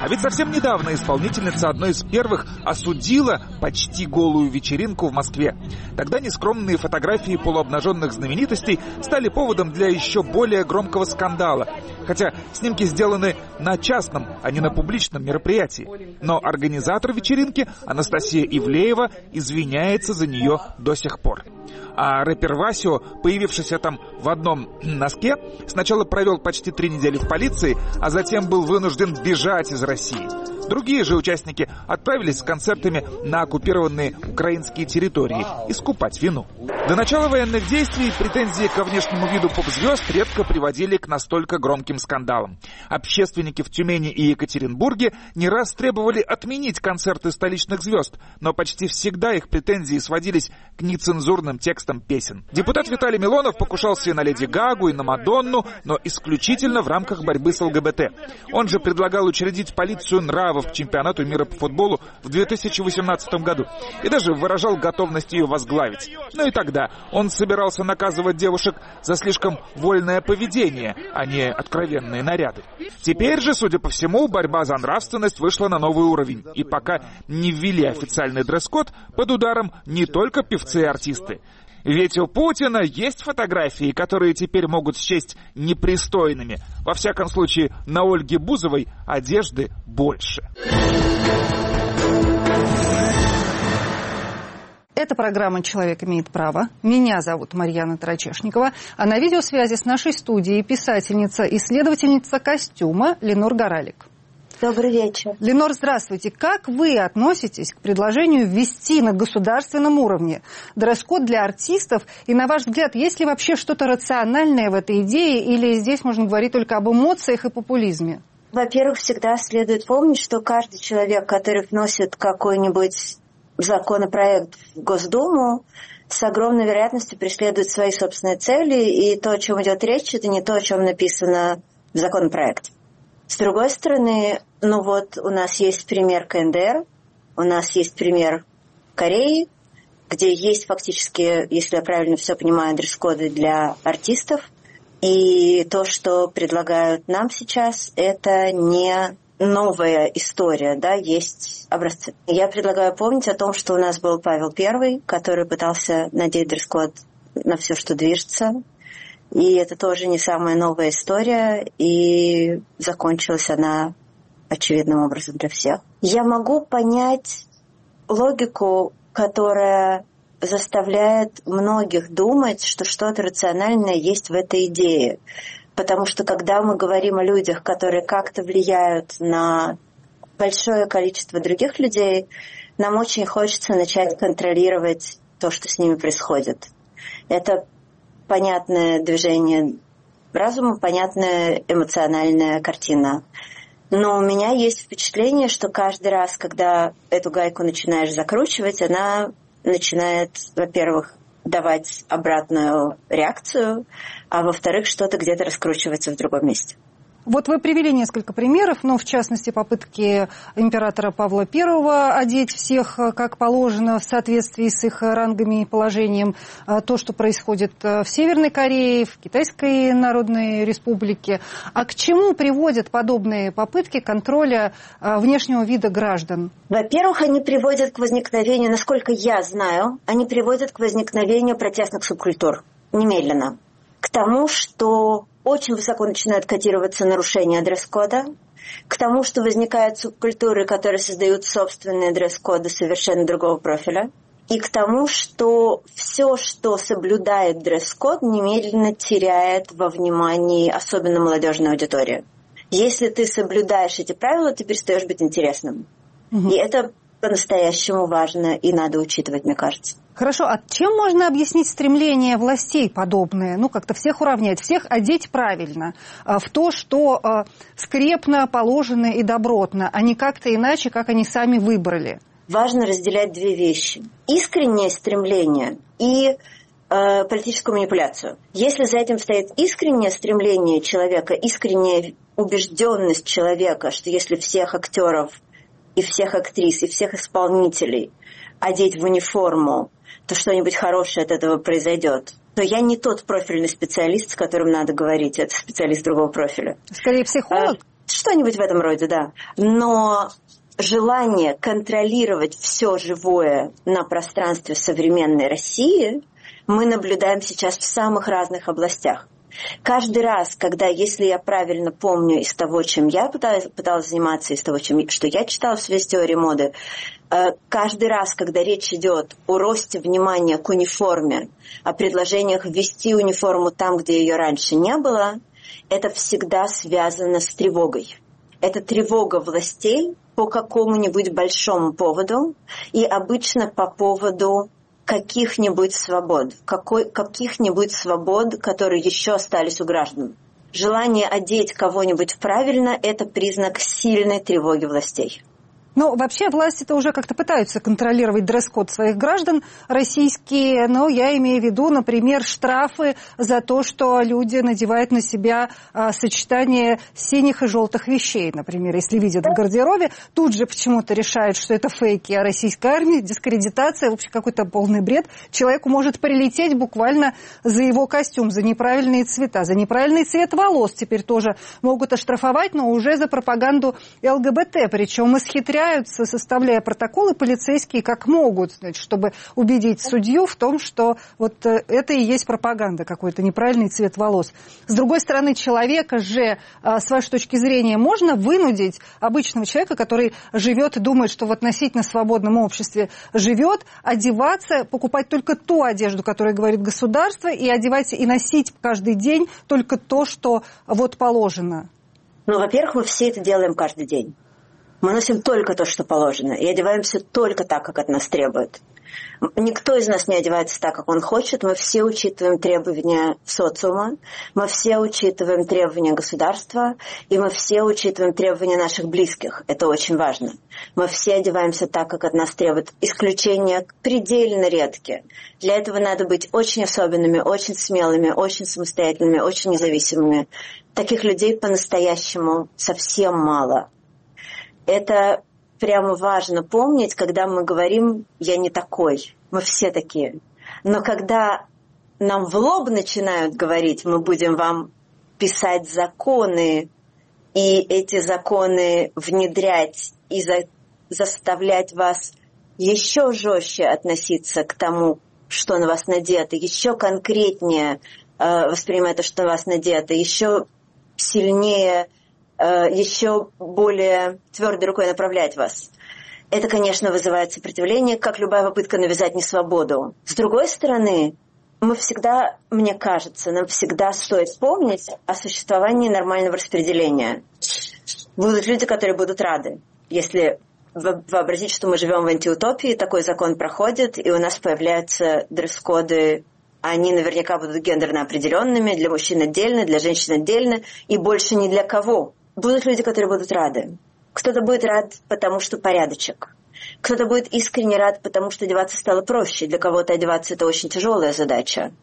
А ведь совсем недавно исполнительница одной из первых осудила почти голую вечеринку в Москве. Тогда нескромные фотографии полуобнаженных знаменитостей стали поводом для еще более громкого скандала. Хотя снимки сделаны на частном, а не на публичном мероприятии. Но организатор вечеринки, Анастасия Ивлеева, извиняется за нее до сих пор. А рэпер Васио, появившийся там в одном носке, сначала провел почти три недели в полиции, а затем был вынужден бежать из России. Другие же участники отправились с концертами на оккупированные украинские территории искупать вину. До начала военных действий претензии ко внешнему виду поп-звезд редко приводили к настолько громким скандалам. Общественники в Тюмени и Екатеринбурге не раз требовали отменить концерты столичных звезд, но почти всегда их претензии сводились к нецензурным текстам песен. Депутат Виталий Милонов покушался и на Леди Гагу, и на Мадонну, но исключительно в рамках борьбы с ЛГБТ. Он же предлагал учредить полицию нравов к чемпионату мира по футболу в две тысячи восемнадцатом году и даже выражал готовность ее возглавить. Но и тогда он собирался наказывать девушек за слишком вольное поведение, а не откровенные наряды. Теперь же, судя по всему, борьба за нравственность вышла на новый уровень. И пока не ввели официальный дресс-код, под ударом не только певцы и артисты. Ведь у Путина есть фотографии, которые теперь могут счесть непристойными. Во всяком случае, на Ольге Бузовой одежды больше. Это программа «Человек имеет право». Меня зовут Марьяна Тарачешникова. А на видеосвязи с нашей студией писательница, исследовательница костюма Ленор Горалик. Добрый вечер. Ленор, здравствуйте. Как вы относитесь к предложению ввести на государственном уровне дресс-код для артистов? И, на ваш взгляд, есть ли вообще что-то рациональное в этой идее? Или здесь можно говорить только об эмоциях и популизме? Во-первых, всегда следует помнить, что каждый человек, который вносит какой-нибудь законопроект в Госдуму, с огромной вероятностью преследует свои собственные цели. И то, о чем идет речь, это не то, о чем написано в законопроекте. С другой стороны, ну вот у нас есть пример ка эн дэ эр, у нас есть пример Кореи, где есть фактически, если я правильно все понимаю, дресс-коды для артистов. И то, что предлагают нам сейчас, это не новая история, да, есть образцы. Я предлагаю помнить о том, что у нас был Павел Первый, который пытался надеть дресс-код на все, что движется. И это тоже не самая новая история, и закончилась она очевидным образом для всех. Я могу понять логику, которая заставляет многих думать, что что-то рациональное есть в этой идее. Потому что когда мы говорим о людях, которые как-то влияют на большое количество других людей, нам очень хочется начать контролировать то, что с ними происходит. Это понятное движение разума, понятная эмоциональная картина. Но у меня есть впечатление, что каждый раз, когда эту гайку начинаешь закручивать, она начинает, во-первых, давать обратную реакцию, а во-вторых, что-то где-то раскручивается в другом месте. Вот вы привели несколько примеров, но в частности попытки императора Павла Первого одеть всех как положено в соответствии с их рангами и положением. То, что происходит в Северной Корее, в Китайской Народной Республике. А к чему приводят подобные попытки контроля внешнего вида граждан? Во-первых, они приводят к возникновению, насколько я знаю, они приводят к возникновению протестных субкультур немедленно. К тому, что очень высоко начинают котироваться нарушения дресс-кода, к тому, что возникают субкультуры, которые создают собственные дресс-коды совершенно другого профиля, и к тому, что все, что соблюдает дресс-код, немедленно теряет во внимании особенно молодежной аудитории. Если ты соблюдаешь эти правила, ты перестаешь быть интересным. Угу. И это по-настоящему важно и надо учитывать, мне кажется. Хорошо, а чем можно объяснить стремление властей подобное? Ну, как-то всех уравнять, всех одеть правильно, в то, что скрепно, положено и добротно, а не как-то иначе, как они сами выбрали? Важно разделять две вещи. Искреннее стремление и э, политическую манипуляцию. Если за этим стоит искреннее стремление человека, искренняя убежденность человека, что если всех актеров и всех актрис, и всех исполнителей одеть в униформу, то что-нибудь хорошее от этого произойдет, то я не тот профильный специалист, с которым надо говорить, это специалист другого профиля. Скорее психолог? А, Что-нибудь в этом роде, да. Но желание контролировать все живое на пространстве современной России мы наблюдаем сейчас в самых разных областях. Каждый раз, когда, если я правильно помню из того, чем я пыталась, пыталась заниматься, из того, чем, что я читала в связи с теорией моды, каждый раз, когда речь идет о росте внимания к униформе, о предложениях ввести униформу там, где ее раньше не было, это всегда связано с тревогой. Это тревога властей по какому-нибудь большому поводу, и обычно по поводу каких-нибудь свобод, какой, каких-нибудь свобод, которые еще остались у граждан. Желание одеть кого-нибудь правильно – это признак сильной тревоги властей. Ну, вообще, власти-то уже как-то пытаются контролировать дресс-код своих граждан российские, но я имею в виду, например, штрафы за то, что люди надевают на себя а, сочетание синих и желтых вещей, например, если видят в гардеробе, тут же почему-то решают, что это фейки о российской армии, дискредитация, вообще какой-то полный бред. Человеку может прилететь буквально за его костюм, за неправильные цвета, за неправильный цвет волос теперь тоже могут оштрафовать, но уже за пропаганду ЛГБТ, причем исхитряют, составляя протоколы полицейские как могут, значит, чтобы убедить судью в том, что вот это и есть пропаганда, какой-то неправильный цвет волос. С другой стороны, человека же, с вашей точки зрения, можно вынудить, обычного человека, который живет и думает, что в относительно свободном обществе живет, одеваться, покупать только ту одежду, которую говорит государство, и одевать и носить каждый день только то, что вот положено? Ну, во-первых, мы все это делаем каждый день. Мы носим только то, что положено, и одеваемся только так, как от нас требуют. Никто из нас не одевается так, как он хочет. Мы все учитываем требования социума, мы все учитываем требования государства, и мы все учитываем требования наших близких. Это очень важно. Мы все одеваемся так, как от нас требуют. Исключения предельно редкие. Для этого надо быть очень особенными, очень смелыми, очень самостоятельными, очень независимыми. Таких людей по-настоящему совсем мало. Это прямо важно помнить, когда мы говорим «я не такой», мы все такие. Но когда нам в лоб начинают говорить «мы будем вам писать законы», и эти законы внедрять и за, заставлять вас еще жестче относиться к тому, что на вас надето, еще конкретнее э, воспринимать то, что на вас надето, еще сильнее, еще более твердой рукой направлять вас. Это, конечно, вызывает сопротивление, как любая попытка навязать несвободу. С другой стороны, мы всегда, мне кажется, нам всегда стоит помнить о существовании нормального распределения. Будут люди, которые будут рады, если вообразить, что мы живем в антиутопии, такой закон проходит, и у нас появляются дресс-коды. Они наверняка будут гендерно определенными, для мужчин отдельно, для женщин отдельно, и больше ни для кого. Будут люди, которые будут рады. Кто-то будет рад, потому что порядочек. Кто-то будет искренне рад, потому что одеваться стало проще. Для кого-то одеваться – это очень тяжелая задача.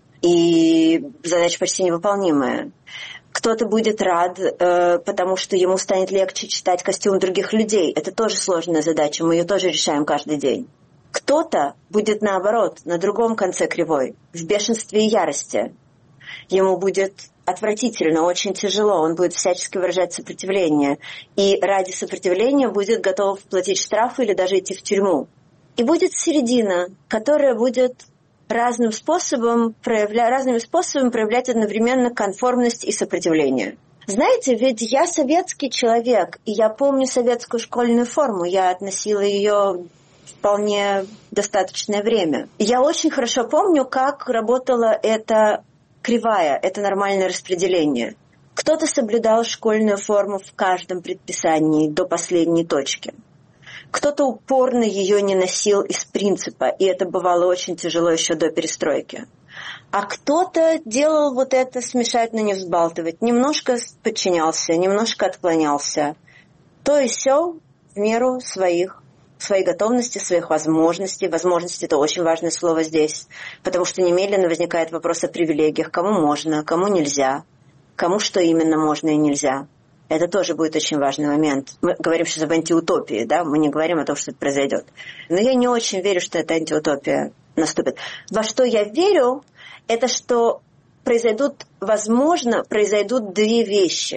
И задача почти невыполнимая. Кто-то будет рад, э, потому что ему станет легче читать костюм других людей. Это тоже сложная задача, мы ее тоже решаем каждый день. Кто-то будет, наоборот, на другом конце кривой, в бешенстве и ярости. Ему будет отвратительно, очень тяжело, он будет всячески выражать сопротивление. И ради сопротивления будет готов платить штрафы или даже идти в тюрьму. И будет середина, которая будет разным способом проявля... разными способами проявлять одновременно конформность и сопротивление. Знаете, ведь я советский человек, и я помню советскую школьную форму, я относила ее вполне достаточное время. Я очень хорошо помню, как работала эта кривая, это нормальное распределение. Кто-то соблюдал школьную форму в каждом предписании до последней точки. Кто-то упорно ее не носил из принципа, и это бывало очень тяжело еще до перестройки. А кто-то делал вот это смешать, но не взбалтывать. Немножко подчинялся, немножко отклонялся. То и сё в меру своих своей готовности, своих возможностей. Возможности – это очень важное слово здесь, потому что немедленно возникает вопрос о привилегиях. Кому можно, кому нельзя, кому что именно можно и нельзя. Это тоже будет очень важный момент. Мы говорим сейчас об антиутопии, да? Мы не говорим о том, что это произойдет. Но я не очень верю, что эта антиутопия наступит. Во что я верю, это что произойдут, возможно, произойдут две вещи.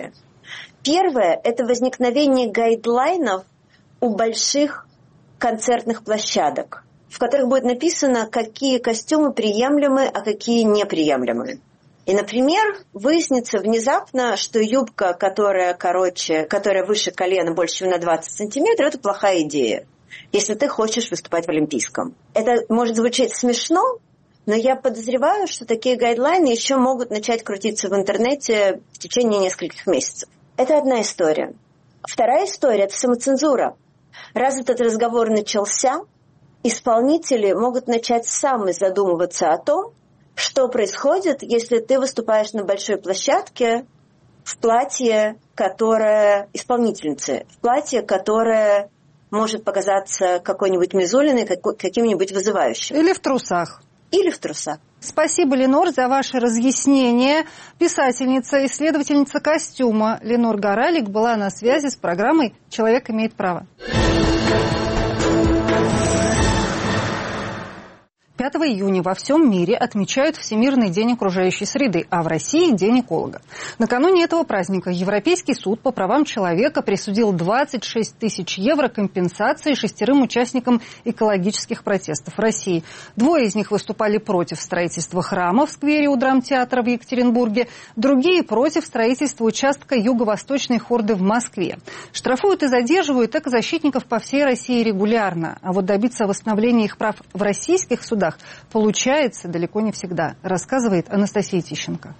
Первое – это возникновение гайдлайнов у больших концертных площадок, в которых будет написано, какие костюмы приемлемы, а какие неприемлемы. И, например, выяснится внезапно, что юбка, которая короче, которая выше колена больше, чем на двадцать сантиметров, это плохая идея, если ты хочешь выступать в Олимпийском. Это может звучать смешно, но я подозреваю, что такие гайдлайны еще могут начать крутиться в интернете в течение нескольких месяцев. Это одна история. Вторая история – это самоцензура. Раз этот разговор начался, исполнители могут начать сами задумываться о том, что происходит, если ты выступаешь на большой площадке в платье, которое исполнительницы, в платье, которое может показаться какой-нибудь Мизулиной, каким-нибудь вызывающим. Или в трусах. Или в трусах. Спасибо, Ленор, за ваше разъяснение. Писательница, исследовательница костюма Ленор Горалик была на связи с программой «Человек имеет право». пятого июня во всем мире отмечают Всемирный день окружающей среды, а в России – День эколога. Накануне этого праздника Европейский суд по правам человека присудил двадцать шесть тысяч евро компенсации шестерым участникам экологических протестов в России. Двое из них выступали против строительства храма в сквере у драмтеатра в Екатеринбурге, другие – против строительства участка юго-восточной хорды в Москве. Штрафуют и задерживают экозащитников по всей России регулярно, а вот добиться восстановления их прав в российских судах получается далеко не всегда, рассказывает Анастасия Тищенко.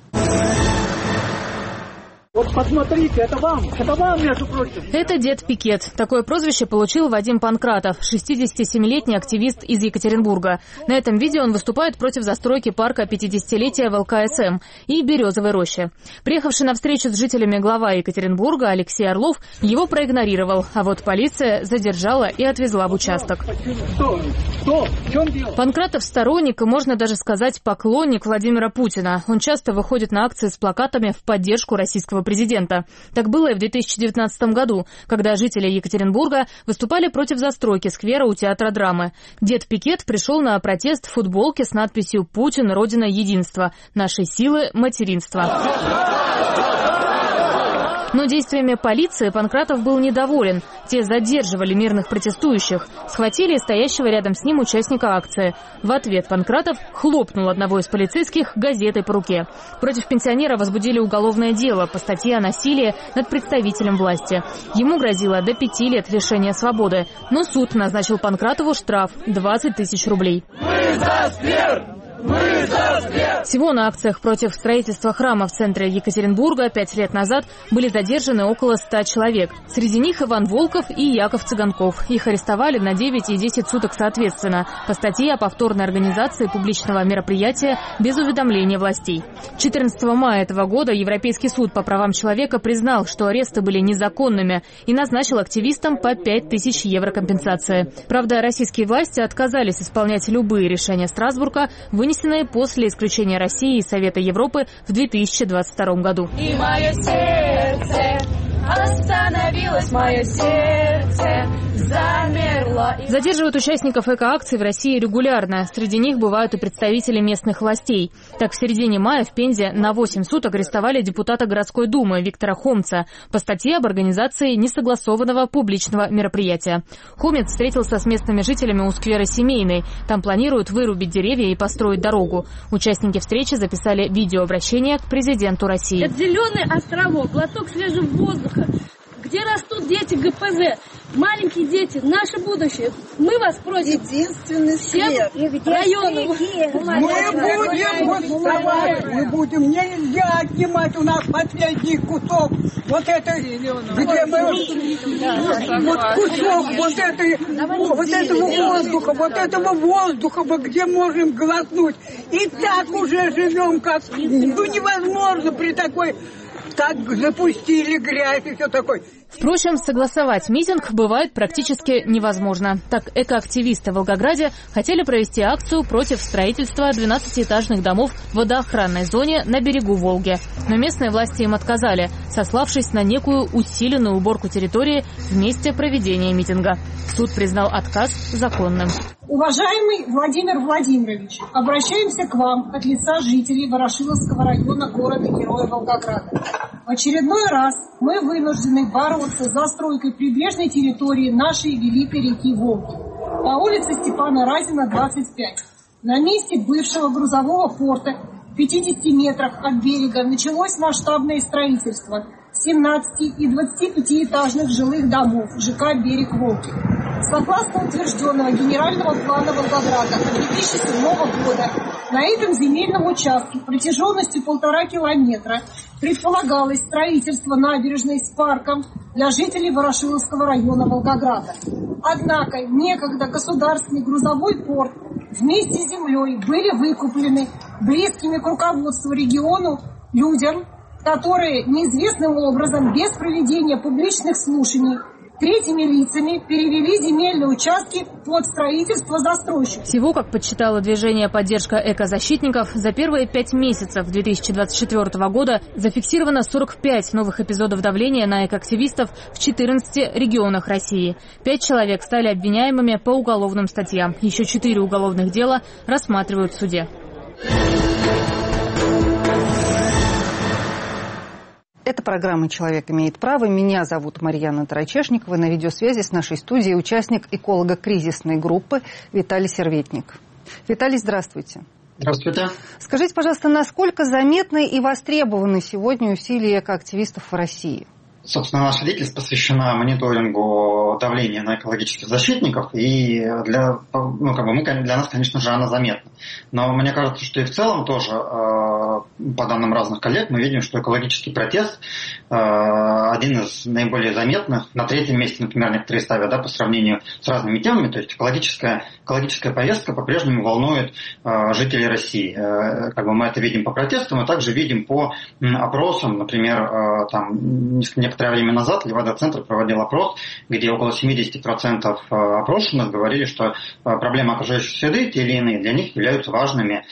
Вот посмотрите, это вам, это вам, между прочим. Это дед Пикет. Такое прозвище получил Вадим Панкратов, шестидесятисемилетний активист из Екатеринбурга. На этом видео он выступает против застройки парка пятидесятилетия в эл ка эс эм и Березовой рощи. Приехавший на встречу с жителями глава Екатеринбурга Алексей Орлов его проигнорировал, а вот полиция задержала и отвезла в участок. Что? Что? В чем дело? Панкратов сторонник и, можно даже сказать, поклонник Владимира Путина. Он часто выходит на акции с плакатами в поддержку российского президента. Так было и в две тысячи девятнадцатом году, когда жители Екатеринбурга выступали против застройки сквера у театра драмы. Дед Пикет пришел на протест в футболке с надписью «Путин, Родина, Единство. Наши силы, материнство». Но действиями полиции Панкратов был недоволен. Те задерживали мирных протестующих, схватили стоящего рядом с ним участника акции. В ответ Панкратов хлопнул одного из полицейских газетой по руке. Против пенсионера возбудили уголовное дело по статье о насилии над представителем власти. Ему грозило до пяти лет лишения свободы, но суд назначил Панкратову штраф двадцать тысяч рублей. Мы за сквер! Всего на акциях против строительства храма в центре Екатеринбурга пять лет назад были задержаны около ста человек. Среди них Иван Волков и Яков Цыганков. Их арестовали на девять и десять суток соответственно по статье о повторной организации публичного мероприятия без уведомления властей. четырнадцатого мая этого года Европейский суд по правам человека признал, что аресты были незаконными и назначил активистам по пять тысяч евро компенсации. Правда, российские власти отказались исполнять любые решения Страсбурга, вынесенные после исключения России и Совета Европы в две тысячи двадцать втором году. И мое сердце остановилось, мое сердце замерло. Задерживают участников эко-акций в России регулярно. Среди них бывают и представители местных властей. Так, в середине мая в Пензе на восемь суток арестовали депутата городской думы Виктора Хомца по статье об организации несогласованного публичного мероприятия. Хомец встретился с местными жителями у сквера Семейный. Там планируют вырубить деревья и построить дорогу. Участники встречи записали видеообращение к президенту России. Это зеленый островок, глоток свежего воздуха, где растут дети гэ пэ зэ. Маленькие дети, наше будущее. Мы вас просим. Единственный всех районов. Мы будем голосовать. Мы будем. Нельзя отнимать у нас последний кусок. Вот это, где мы... Вот кусок вот, этой, вот этого воздуха, вот этого воздуха, где можем глотнуть. И так уже живем, как... Ну, невозможно при такой... Так запустили грязь и все такое. Впрочем, согласовать митинг бывает практически невозможно. Так, экоактивисты в Волгограде хотели провести акцию против строительства двенадцатиэтажных домов в водоохранной зоне на берегу Волги. Но местные власти им отказали, сославшись на некую усиленную уборку территории в месте проведения митинга. Суд признал отказ законным. Уважаемый Владимир Владимирович, обращаемся к вам от лица жителей Ворошиловского района города-героя Волгограда. В очередной раз мы вынуждены бороться с застройкой прибрежной территории нашей великой реки Волги по улице Степана Разина, двадцать пять. На месте бывшего грузового порта в пятидесяти метрах от берега началось масштабное строительство семнадцати и двадцатипятиэтажных жилых домов ЖК «Берег Волги». Согласно утвержденного генерального плана Волгограда две тысячи седьмого года, на этом земельном участке протяженностью полтора километра предполагалось строительство набережной с парком для жителей Ворошиловского района Волгограда. Однако некогда государственный грузовой порт вместе с землей были выкуплены близкими к руководству региону людям, которые неизвестным образом без проведения публичных слушаний третьими лицами перевели земельные участки под строительство застройщиков. Всего, как подсчитало движение «Поддержка экозащитников», за первые пять месяцев две тысячи двадцать четвёртого года зафиксировано сорок пять новых эпизодов давления на экоактивистов в четырнадцати регионах России. Пять человек стали обвиняемыми по уголовным статьям. Еще четыре уголовных дела рассматривают в суде. Это программа «Человек имеет право». Меня зовут Марьяна Тарачешникова. На видеосвязи с нашей студией участник эколого-кризисной группы Виталий Серветник. Виталий, здравствуйте. Здравствуйте. Скажите, пожалуйста, насколько заметны и востребованы сегодня усилия экоактивистов в России? Собственно, наша деятельность посвящена мониторингу давления на экологических защитников, и для, ну, как бы мы, для нас, конечно же, она заметна. Но мне кажется, что и в целом тоже, по данным разных коллег, мы видим, что экологический протест один из наиболее заметных. На третьем месте, например, некоторые ставят, да, по сравнению с разными темами. То есть экологическая, экологическая повестка по-прежнему волнует жителей России. Как бы мы это видим по протестам, мы также видим по опросам. Например, там несколько Некоторое время назад Левада-центр проводил опрос, где около семьдесят процентов опрошенных говорили, что проблемы окружающей среды, те или иные, для них являются важными,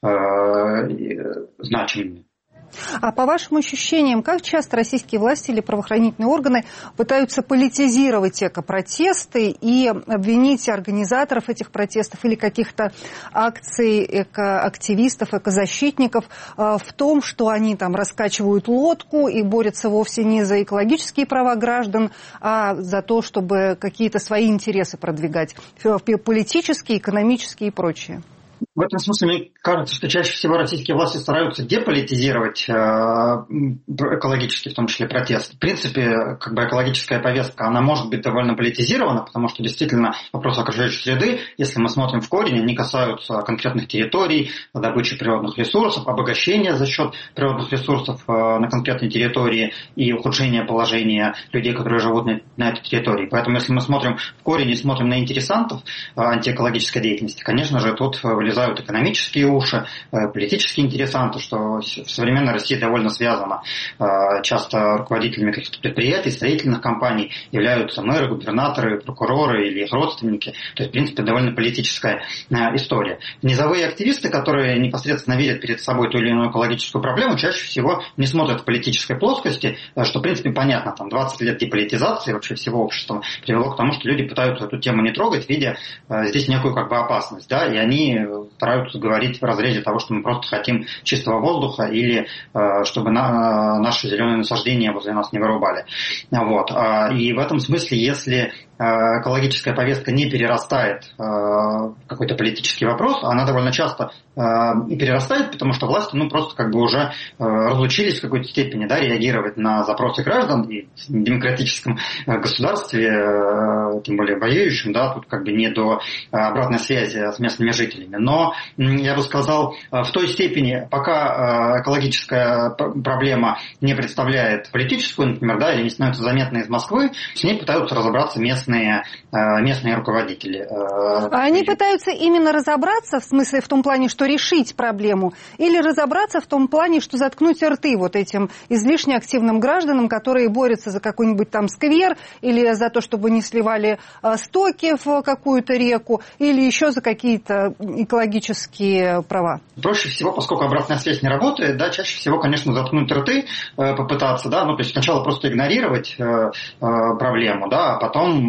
э, значимыми. А по вашим ощущениям, как часто российские власти или правоохранительные органы пытаются политизировать экопротесты и обвинить организаторов этих протестов или каких-то акций экоактивистов, экозащитников в том, что они там раскачивают лодку и борются вовсе не за экологические права граждан, а за то, чтобы какие-то свои интересы продвигать, политические, экономические и прочее? В этом смысле, мне кажется, что чаще всего российские власти стараются деполитизировать э, экологический, в том числе, протест. В принципе, как бы экологическая повестка, она может быть довольно политизирована, потому что действительно вопросы окружающей среды, если мы смотрим в корень, они касаются конкретных территорий, добычи природных ресурсов, обогащения за счет природных ресурсов э, на конкретной территории и ухудшения положения людей, которые живут на, на этой территории. Поэтому, если мы смотрим в корень и смотрим на интересантов э, антиэкологической деятельности, конечно же, тут вылезают экономические уши, политические интересанты, что в современной России довольно связано. Часто руководителями каких-то предприятий, строительных компаний являются мэры, губернаторы, прокуроры или их родственники. То есть, в принципе, довольно политическая история. Низовые активисты, которые непосредственно видят перед собой ту или иную экологическую проблему, чаще всего не смотрят в политической плоскости, что, в принципе, понятно. Там двадцать лет деполитизации вообще всего общества привело к тому, что люди пытаются эту тему не трогать, видя здесь некую как бы опасность, да, и они стараются говорить в разрезе того, что мы просто хотим чистого воздуха или э, чтобы на, наши зеленые насаждения возле нас не вырубали. Вот. И в этом смысле, если экологическая повестка не перерастает э, в какой-то политический вопрос, она довольно часто э, и перерастает, потому что власти ну, просто как бы уже э, разучились в какой-то степени да, реагировать на запросы граждан, и в демократическом государстве, э, тем более воюющем, да, тут как бы не до обратной связи с местными жителями. Но я бы сказал, в той степени, пока экологическая проблема не представляет политическую, например, да, или не становится заметной из Москвы, с ней пытаются разобраться местные Местные, местные руководители. А они пытаются именно разобраться, в смысле в том плане, что решить проблему, или разобраться в том плане, что заткнуть рты вот этим излишне активным гражданам, которые борются за какой-нибудь там сквер, или за то, чтобы не сливали стоки в какую-то реку, или еще за какие-то экологические права? Проще всего, поскольку обратная связь не работает, да, чаще всего, конечно, заткнуть рты, попытаться, да, ну, то есть сначала просто игнорировать проблему, да, а потом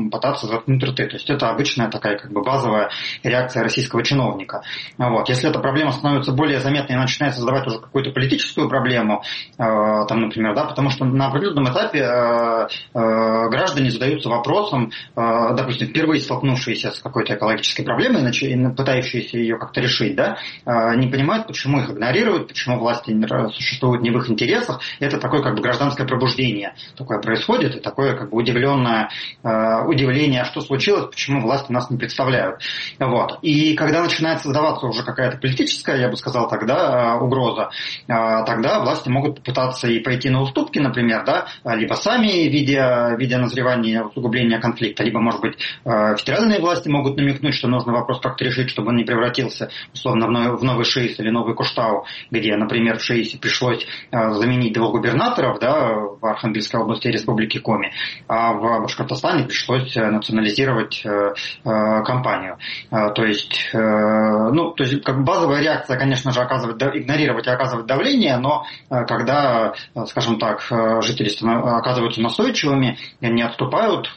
там пытаться заткнуть рты. То есть это обычная такая как бы базовая реакция российского чиновника. Вот. Если эта проблема становится более заметной и начинает создавать уже какую-то политическую проблему, там, например, да, потому что на определенном этапе граждане задаются вопросом, допустим, впервые столкнувшиеся с какой-то экологической проблемой, пытающиеся ее как-то решить, да, не понимают, почему их игнорируют, почему власти существуют не в их интересах. Это такое как бы гражданское пробуждение такое происходит, и такое как бы удивленное удивление, что случилось, почему власти нас не представляют. Вот. И когда начинает создаваться уже какая-то политическая, я бы сказал тогда, угроза, тогда власти могут попытаться и пойти на уступки, например, да, либо сами, видя, видя назревание усугубления конфликта, либо, может быть, федеральные власти могут намекнуть, что нужно вопрос как-то решить, чтобы он не превратился, условно, в новый ШИИС или новый Куштау, где, например, в ШИИСе пришлось заменить двух губернаторов, да, в Архангельской области и Республике Коми, а в Башкортостане пришлось национализировать компанию. То есть, ну, то есть как базовая реакция, конечно же, оказывать, игнорировать и оказывать давление, но когда, скажем так, жители оказываются настойчивыми, не отступают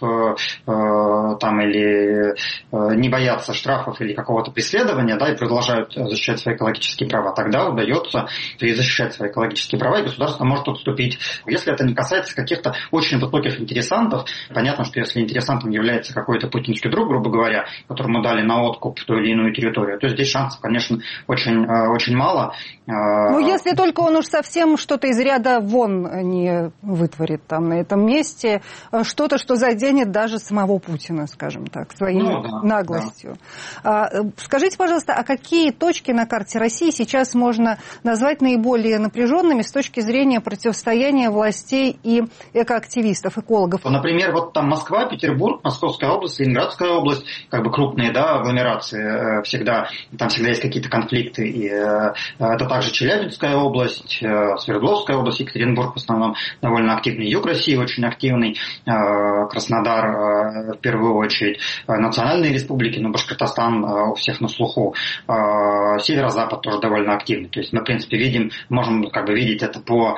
там или не боятся штрафов или какого-то преследования, да, и продолжают защищать свои экологические права, тогда удается и защищать свои экологические права, и государство может отступить. Если это не касается каких-то очень высоких интересантов, понятно, что если интересантом является какой-то путинский друг, грубо говоря, которому дали на откуп ту или иную территорию, то здесь шансов, конечно, очень, очень мало. Ну, если только он уж совсем что-то из ряда вон не вытворит там на этом месте, что-то, что заденет даже самого Путина, скажем так, своей ну, да, наглостью. Да. Скажите, пожалуйста, а какие точки на карте России сейчас можно назвать наиболее напряженными с точки зрения противостояния властей и экоактивистов, экологов? Например, вот там Москва, Петербург, Московская область, Ленинградская область, как бы крупные, да, агломерации всегда, там всегда есть какие-то конфликты, и это также Челябинская область, Свердловская область, Екатеринбург в основном довольно активный, юг России очень активный, Краснодар в первую очередь, национальные республики, но Башкортостан у всех на слуху, северо-запад тоже довольно активный, то есть мы, в принципе, видим, можем как бы видеть это по,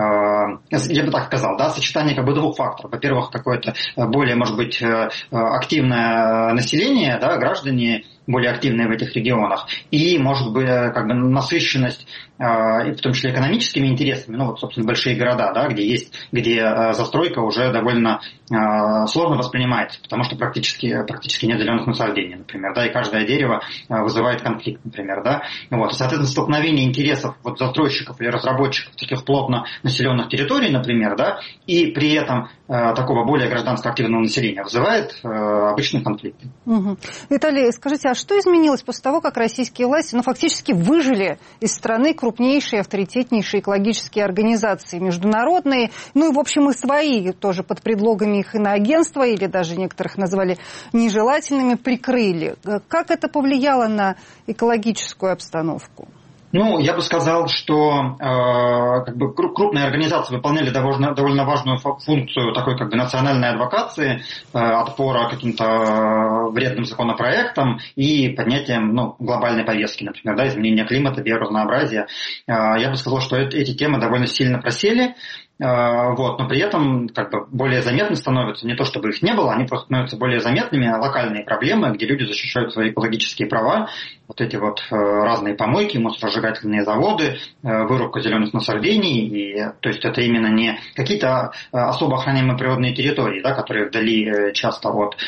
я бы так сказал, да, сочетание как бы двух факторов. Во-первых, какое-то более, может быть, активное население, да, граждане более активные в этих регионах, и, может быть, как бы насыщенность, в том числе экономическими интересами, ну, вот, собственно, большие города, да, где есть, где застройка уже довольно сложно воспринимается, потому что практически, практически нет зеленых насаждений, например, да, и каждое дерево вызывает конфликт, например, да, вот, соответственно, столкновение интересов вот застройщиков или разработчиков таких плотно населенных территорий, например, да, и при этом такого более гражданско активного населения вызывает обычные конфликты. Угу. Виталий, скажите, а что изменилось после того, как российские власти, ну, фактически выжили из страны крупнейшие, авторитетнейшие экологические организации международные, ну и, в общем, и свои тоже под предлогами их иноагентства, или даже некоторых назвали нежелательными, прикрыли. Как это повлияло на экологическую обстановку? Ну, я бы сказал, что э, как бы крупные организации выполняли довольно, довольно важную функцию такой как бы национальной адвокации, э, отпора каким-то вредным законопроектам и поднятием, ну, глобальной повестки, например, да, изменения климата, биоразнообразия. Э, я бы сказал, что это, эти темы довольно сильно просели. Вот, но при этом как бы более заметны становятся, не то чтобы их не было, они просто становятся более заметными, локальные проблемы, где люди защищают свои экологические права, вот эти вот разные помойки, мусоросжигательные заводы, вырубка зеленых насаждений, и, то есть это именно не какие-то особо охраняемые природные территории, да, которые вдали часто от,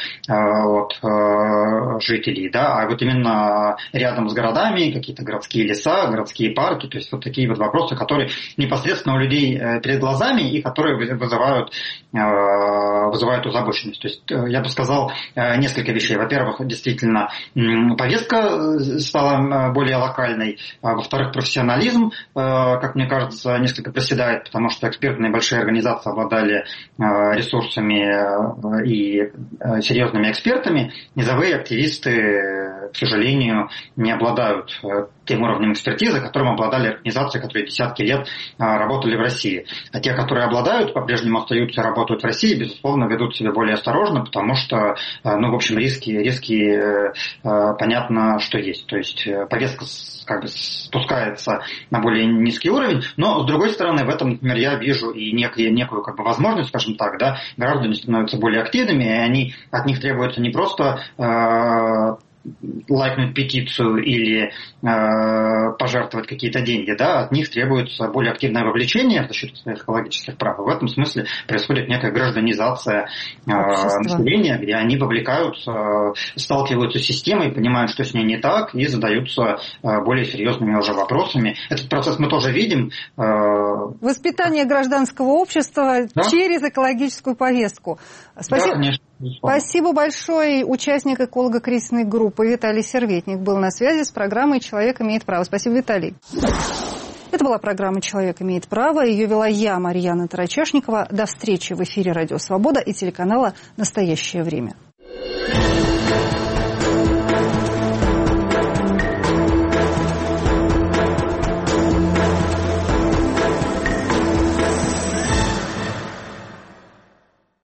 от жителей, да, а вот именно рядом с городами, какие-то городские леса, городские парки, то есть вот такие вот вопросы, которые непосредственно у людей перед глазами и которые вызывают, вызывают озабоченность. То есть я бы сказал несколько вещей. Во-первых, действительно, повестка стала более локальной. Во-вторых, профессионализм, как мне кажется, несколько проседает, потому что экспертные большие организации обладали ресурсами и серьезными экспертами. Низовые активисты к сожалению, не обладают тем уровнем экспертизы, которым обладали организации, которые десятки лет работали в России. А те, которые обладают, по-прежнему остаются и работают в России, безусловно, ведут себя более осторожно, потому что, ну, в общем, риски, риски понятно, что есть. То есть повестка как бы спускается на более низкий уровень, но, с другой стороны, в этом, например, я вижу и некую, некую как бы возможность, скажем так, да, граждане становятся более активными, и они, от них требуется не просто э, лайкнуть петицию или э, пожертвовать какие-то деньги, да, от них требуется более активное вовлечение в защиту своих экологических прав. И в этом смысле происходит некая гражданизация э, населения, где они вовлекаются, э, сталкиваются с системой, понимают, что с ней не так, и задаются э, более серьезными уже вопросами. Этот процесс мы тоже видим. Э, Воспитание гражданского общества да? через экологическую повестку. Спасибо. Да, конечно. Спасибо большое. Участник эколого-кризисной группы Виталий Серветник был на связи с программой «Человек имеет право». Спасибо, Виталий. Это была программа «Человек имеет право». Ее вела я, Марьяна Тарачешникова. До встречи в эфире «Радио Свобода» и телеканала «Настоящее время».